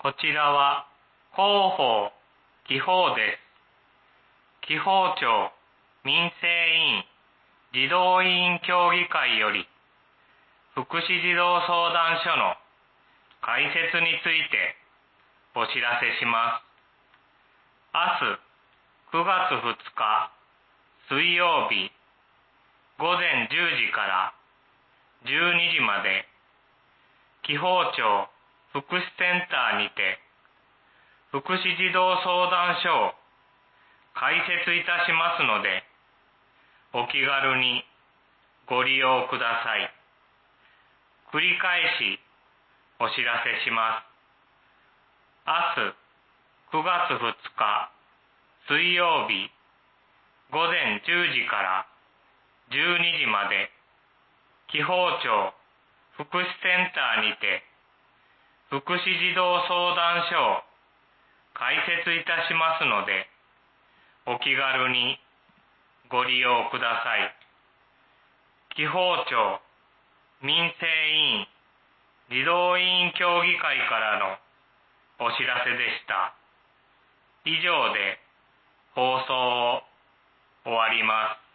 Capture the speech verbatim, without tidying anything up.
こちらは広報、紀報です。紀報庁民生委員児童委員協議会より、福祉児童相談所の開設についてお知らせします。明日くがつふつか水曜日ごぜんじゅうじからじゅうにじまで、紀報庁福祉センターにて福祉児童相談所を開設いたしますので、お気軽にご利用ください。繰り返しお知らせします。明日くがつふつか水曜日ごぜんじゅうじからじゅうにじまで、紀報庁福祉センターにて福祉児童相談所を開設いたしますので、お気軽にご利用ください。紀報庁民生委員児童委員協議会からのお知らせでした。以上で放送を終わります。